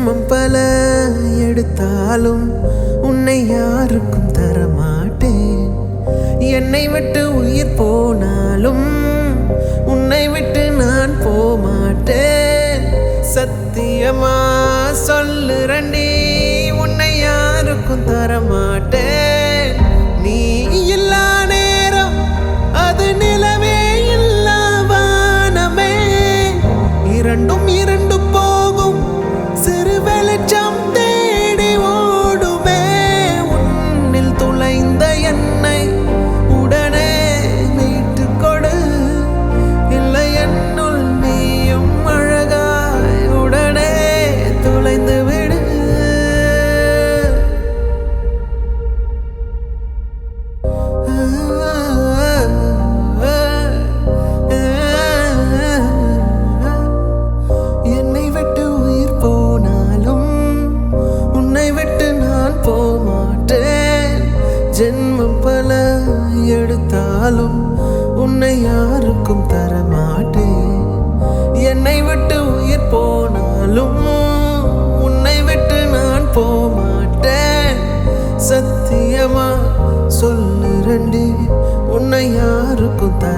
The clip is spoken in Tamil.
ஜென்மம் பல எடுத்தாலும் உன்னை யாருக்கும் தரமாட்டேன். என்னை விட்டு உயிர் போனாலும் உன்னை விட்டு நான் போமாட்டேன். சத்தியமா சொல்லுறண்டி, உன்னை யாருக்கும் தரமாட்டேன். நீ இல்லா நேரம் அது நிலவே இல்லா வானமே, இரண்டும் இரண்டு போகும் சிறு வெளிச்சம் தேடி ஓடுமே. உன்னில் துளைந்த என்னை உடனே மீட்டு கொடு, இல்லை என்னுள் நீயும் அழகாய் உடனே துளைந்து விடு. என்னை விட்டு உயிர் போனாலும் உன்னை விட்டு நான் போமாட்டேன். ஜென்மம் பல எடுத்தாலும் உன்னை யாருக்கும் தரமாட்டேன். என்னை விட்டு உயிர் போனாலும் உன்னை விட்டு நான் போமாட்டேன். சத்தியமா சொல்லுறண்டி, உன்னை யாருக்கும்